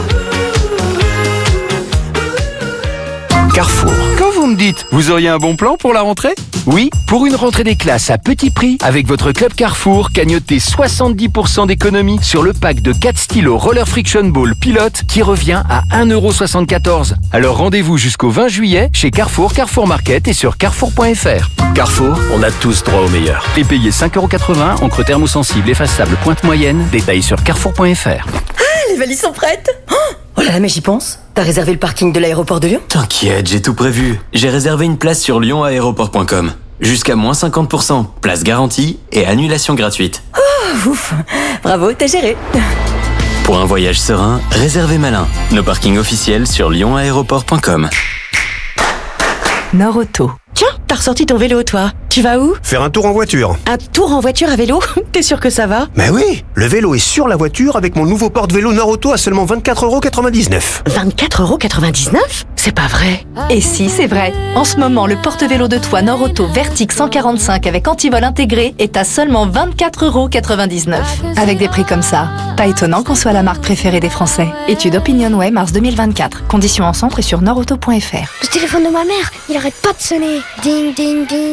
Carrefour. Quand vous me dites, vous auriez un bon plan pour la rentrée ? Oui, pour une rentrée des classes à petit prix, avec votre club Carrefour, cagnotez soixante-dix pour cent d'économie sur le pack de quatre stylos Roller Friction Ball Pilote qui revient à un euro soixante-quatorze. Alors rendez-vous jusqu'au vingt juillet chez Carrefour, Carrefour Market et sur carrefour point f r. Carrefour, on a tous droit au meilleur. Et payez cinq euros quatre-vingts, encre thermosensible effaçable pointe moyenne, détail sur carrefour point f r. Ah, les valises sont prêtes. Oh là là, mais j'y pense. T'as réservé le parking de l'aéroport de Lyon ? T'inquiète, j'ai tout prévu. J'ai réservé une place sur lyon aéroport point com. Jusqu'à moins cinquante pour cent, place garantie et annulation gratuite. Oh, ouf. Bravo, t'as géré. Pour un voyage serein, réservez malin. Nos parkings officiels sur lyon aéroport point com. Norauto. Tiens, t'as ressorti ton vélo, toi. Tu vas où ? Faire un tour en voiture. Un tour en voiture à vélo ? T'es sûr que ça va ? Mais oui, le vélo est sur la voiture avec mon nouveau porte-vélo Norauto à seulement vingt-quatre euros quatre-vingt-dix-neuf. vingt-quatre euros quatre-vingt-dix-neuf ? C'est pas vrai. Et si, c'est vrai. En ce moment, le porte-vélo de toit Norauto Vertic cent quarante-cinq avec antivol intégré est à seulement vingt-quatre euros quatre-vingt-dix-neuf. Avec des prix comme ça, pas étonnant qu'on soit la marque préférée des Français. Étude Opinionway, mars deux mille vingt-quatre. Conditions en centre et sur norauto point f r. Le téléphone de ma mère, il arrête pas de sonner. Ding, ding, ding. Ah ouais,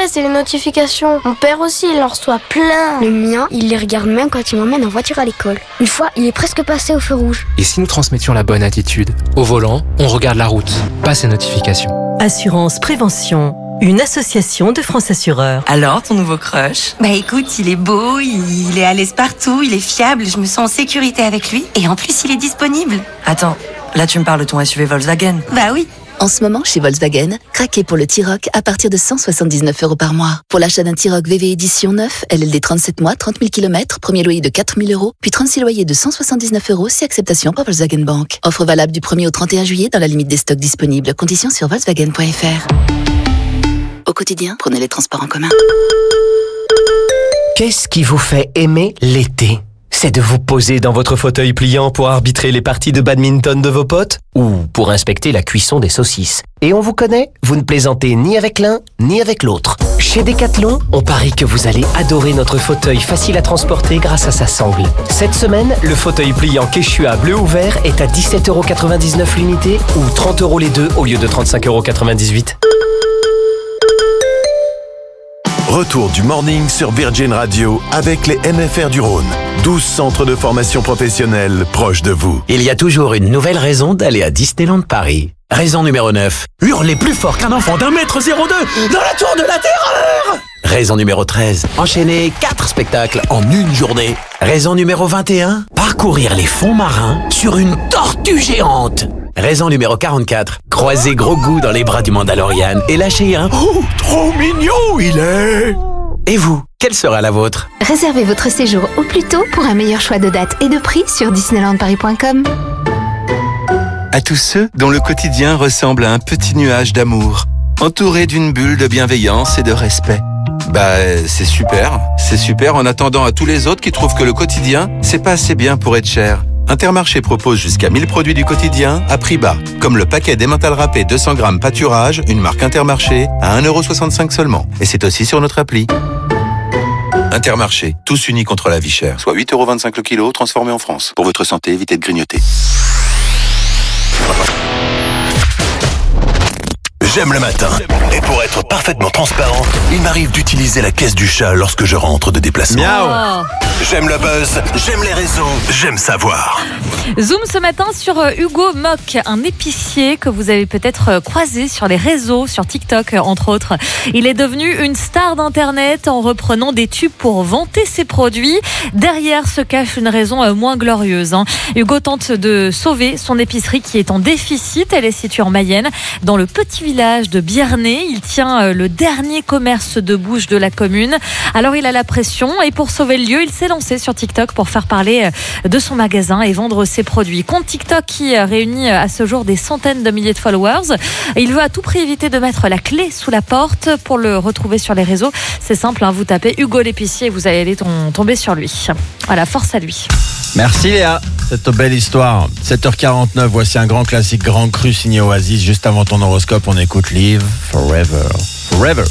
Ouais, c'est les notifications. Mon père aussi, il en reçoit plein. Le mien, il les regarde même quand il m'emmène en voiture à l'école. Une fois, il est presque passé au feu rouge. Et si nous transmettions la bonne attitude? Au volant, on regarde la route, pas ses notifications. Assurance Prévention, une association de France Assureurs. Alors, ton nouveau crush? Bah écoute, il est beau, il est à l'aise partout, il est fiable, je me sens en sécurité avec lui. Et en plus, il est disponible. Attends, là tu me parles de ton S U V Volkswagen? Bah oui. En ce moment, chez Volkswagen, craquez pour le T-Roc à partir de cent soixante-dix-neuf euros par mois. Pour l'achat d'un T-Roc V V édition neuf, L L D trente-sept mois, trente mille kilomètres, premier loyer de quatre mille euros, puis trente-six loyers de cent soixante-dix-neuf euros si acceptation par Volkswagen Bank. Offre valable du premier au trente et un juillet dans la limite des stocks disponibles. Conditions sur volkswagen point f r. Au quotidien, prenez les transports en commun. Qu'est-ce qui vous fait aimer l'été ? C'est de vous poser dans votre fauteuil pliant pour arbitrer les parties de badminton de vos potes ou pour inspecter la cuisson des saucisses. Et on vous connaît, vous ne plaisantez ni avec l'un ni avec l'autre. Chez Decathlon, on parie que vous allez adorer notre fauteuil facile à transporter grâce à sa sangle. Cette semaine, le fauteuil pliant Quechua bleu ou vert est à dix-sept euros quatre-vingt-dix-neuf l'unité ou trente euros les deux au lieu de trente-cinq euros quatre-vingt-dix-huit. Retour du morning sur Virgin Radio avec les M F R du Rhône. douze centres de formation professionnelle proches de vous. Il y a toujours une nouvelle raison d'aller à Disneyland Paris. Raison numéro neuf. Hurler plus fort qu'un enfant d'un mètre zéro deux dans la tour de la terreur. Raison numéro treize. Enchaîner quatre spectacles en une journée. Raison numéro vingt et un. Parcourir les fonds marins sur une tortue géante. Raison numéro quarante-quatre. Croiser Grogu dans les bras du Mandalorian et lâcher un « Oh, trop mignon il est !» Et vous, quelle sera la vôtre ? Réservez votre séjour au plus tôt pour un meilleur choix de date et de prix sur disneyland paris point com. À tous ceux dont le quotidien ressemble à un petit nuage d'amour, entouré d'une bulle de bienveillance et de respect. Bah, c'est super, c'est super en attendant à tous les autres qui trouvent que le quotidien, c'est pas assez bien pour être cher. Intermarché propose jusqu'à mille produits du quotidien à prix bas, comme le paquet d'emmental râpé deux cents grammes pâturage, une marque Intermarché, à un euro soixante-cinq seulement. Et c'est aussi sur notre appli. Intermarché, tous unis contre la vie chère, soit huit euros vingt-cinq le kilo, transformé en France. Pour votre santé, évitez de grignoter. J'aime le matin. Et pour être parfaitement transparent, il m'arrive d'utiliser la caisse du chat lorsque je rentre de déplacement. Miaou. J'aime le buzz, j'aime les réseaux, j'aime savoir. Zoom ce matin sur Hugo Mock, un épicier que vous avez peut-être croisé sur les réseaux, sur TikTok entre autres. Il est devenu une star d'internet en reprenant des tubes pour vanter ses produits. Derrière se cache une raison moins glorieuse. Hein. Hugo tente de sauver son épicerie qui est en déficit. Elle est située en Mayenne, dans le petit village de Biernay. Il tient le dernier commerce de bouche de la commune. Alors il a la pression et pour sauver le lieu, il s'est lancé sur TikTok pour faire parler de son magasin et vendre ses produits. Compte TikTok qui réunit à ce jour des centaines de milliers de followers. Il veut à tout prix éviter de mettre la clé sous la porte. Pour le retrouver sur les réseaux, c'est simple, hein, vous tapez Hugo l'épicier et vous allez tomber sur lui. Voilà, force à lui. Merci Léa, cette belle histoire. sept heures quarante-neuf, voici un grand classique, Grand Cru signé Oasis. Juste avant ton horoscope, on écoute Live Forever. Forever.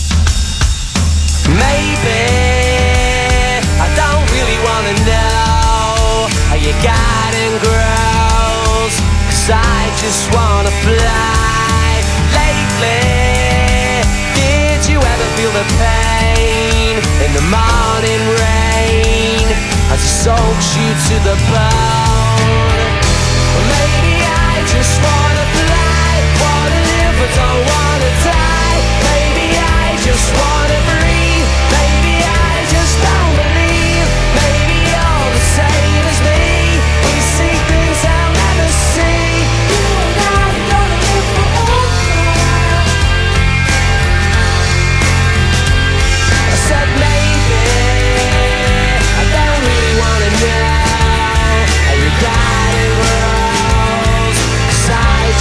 Maybe I don't really wanna know how your garden grows, 'cause I just wanna fly. Lately, did you ever feel the pain in the morning rain as it soaks you to the bone? Well, maybe I just wanna fly, wanna live but don't wanna die. Maybe I just wanna breathe, maybe I just don't believe. Maybe you're the same as me, we see things I'll never see. You and I are gonna live forever. I said maybe I don't really wanna know how your garden grows, 'cause I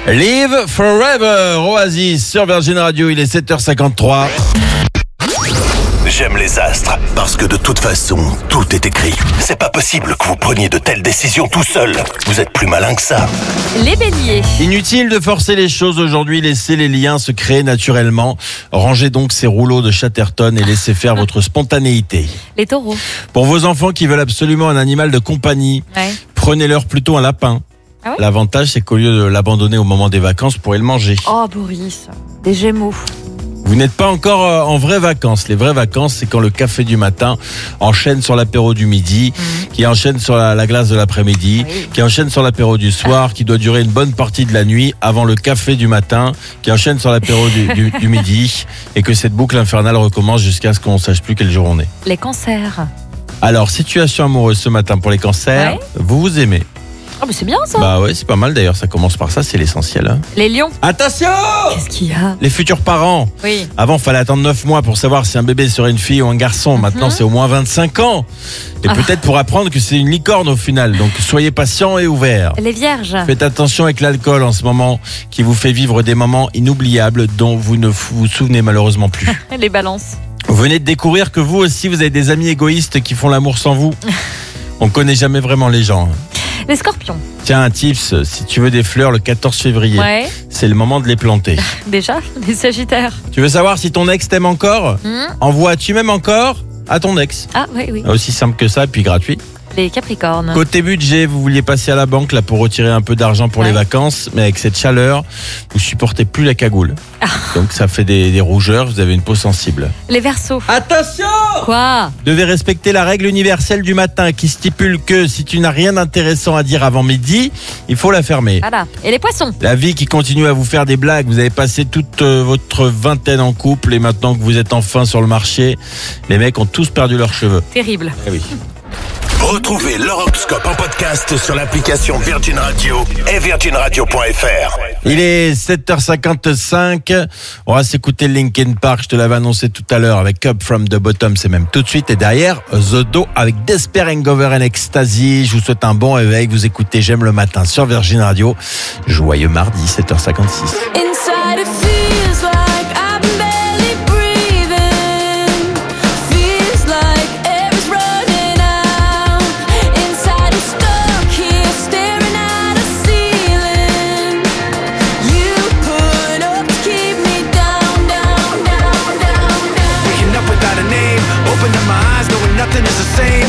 Live Forever, Oasis sur Virgin Radio, il est sept heures cinquante-trois. J'aime les astres, parce que de toute façon, tout est écrit. C'est pas possible que vous preniez de telles décisions tout seul. Vous êtes plus malin que ça. Les béliers. Inutile de forcer les choses aujourd'hui, laissez les liens se créer naturellement. Rangez donc ces rouleaux de Chatterton et laissez faire votre spontanéité. Les taureaux. Pour vos enfants qui veulent absolument un animal de compagnie, Ouais. prenez-leur plutôt un lapin. Ah ouais L'avantage, c'est qu'au lieu de l'abandonner au moment des vacances, vous pourrez le manger. Oh, Boris. Des gémeaux. Vous n'êtes pas encore euh, en vraies vacances. Les vraies vacances, c'est quand le café du matin enchaîne sur l'apéro du midi, mmh. qui enchaîne sur la, la glace de l'après-midi, oui. qui enchaîne sur l'apéro du soir, qui doit durer une bonne partie de la nuit avant le café du matin, qui enchaîne sur l'apéro du, du, du midi, et que cette boucle infernale recommence jusqu'à ce qu'on ne sache plus quel jour on est. Les cancers. Alors, situation amoureuse ce matin pour les cancers, ouais. vous vous aimez. Oh, mais c'est bien ça. Bah ouais, c'est pas mal d'ailleurs, ça commence par ça, c'est l'essentiel. Hein. Les lions. Attention! Qu'est-ce qu'il y a? Les futurs parents. Oui. Avant, fallait attendre neuf mois pour savoir si un bébé serait une fille ou un garçon. Maintenant, mm-hmm. c'est au moins vingt-cinq ans. Et ah. peut-être pour apprendre que c'est une licorne au final. Donc, soyez patients et ouverts. Les vierges. Faites attention avec l'alcool en ce moment, qui vous fait vivre des moments inoubliables dont vous ne vous souvenez malheureusement plus. Les balances. Vous venez de découvrir que vous aussi, vous avez des amis égoïstes qui font l'amour sans vous. On connaît jamais vraiment les gens. Les scorpions. Tiens, un tips, si tu veux des fleurs le quatorze février, ouais. c'est le moment de les planter. Déjà, les sagittaires. Tu veux savoir si ton ex t'aime encore? mmh. Envoie tu m'aimes encore à ton ex. Ah oui, oui. Aussi simple que ça, puis gratuit. Les capricornes. Côté budget, vous vouliez passer à la banque là pour retirer un peu d'argent pour ouais. les vacances, mais avec cette chaleur, vous supportez plus la cagoule. Ah. Donc ça fait des, des rougeurs, vous avez une peau sensible. Les verseaux. Attention! Quoi? Vous devez respecter la règle universelle du matin qui stipule que si tu n'as rien d'intéressant à dire avant midi, il faut la fermer. Voilà. Et les poissons. La vie qui continue à vous faire des blagues, vous avez passé toute euh, votre vingtaine en couple et maintenant que vous êtes enfin sur le marché, les mecs ont tous perdu leurs cheveux. Terrible. Eh oui. Retrouvez l'horoscope en podcast sur l'application Virgin Radio et virgin radio point f r. Il est sept heures cinquante-cinq. On va s'écouter Linkin Park. Je te l'avais annoncé tout à l'heure avec Up From The Bottom. C'est même tout de suite. Et derrière, The Do avec Despair Hangover and Ecstasy. Je vous souhaite un bon réveil. Vous écoutez J'aime le matin sur Virgin Radio. Joyeux mardi, sept heures cinquante-six. Inside it feels like I'm barely breathing. Feels like air's running out. Inside it's stuck here staring at a ceiling. You put up to keep me down, down, down, down, down. Waking up without a name, opening my eyes knowing nothing is the same.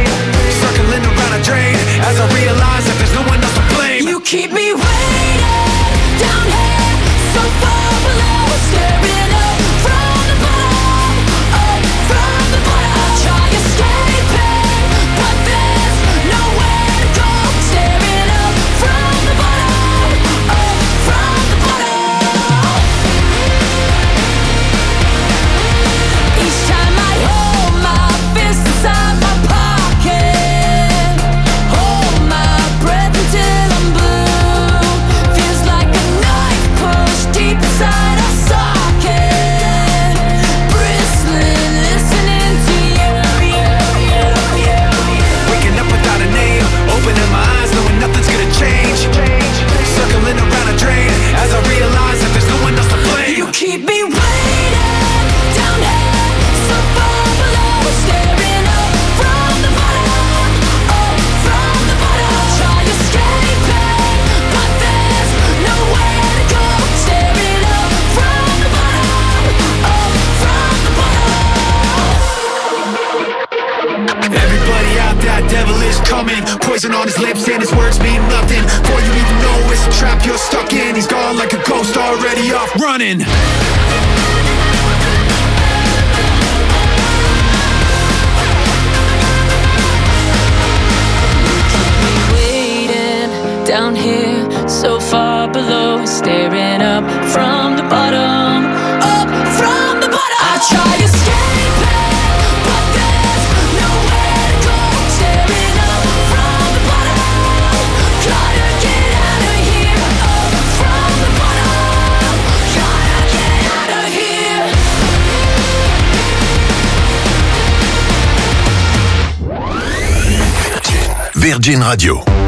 Circling around a drain as I realize that there's no one else to blame. You keep me waiting down here, so far below, staring up from the bottom, up from the bottom. I try escaping, but there's nowhere to go. Staring up from the bottom, up from the bottom. Each time I hold my fist inside my pocket, hold my breath until I'm blue. Feels like a knife pushed deep inside a socket, bristling, listening to you, you, you, you, you. Waking up without a name, opening my eyes knowing nothing's gonna change. Circling around a drain as I realize that there's no one else to blame. You keep me waiting down here, so far below, staring up from the bottom, up from the bottom. I try escaping, but there's nowhere to go. Staring up from the bottom, up from the bottom. Everybody out there, devil is coming. Poison on his lips and his words mean nothing. Before you even know it's a trap you're stuck in. He's gone like a ghost already off running. Waiting down here, so far below, staring up from the bottom, up from the bottom. I try escaping, but there's nowhere to go. Staring up from the bottom, gotta get out of here. Up from the bottom, gotta get out of here. Virgin Radio.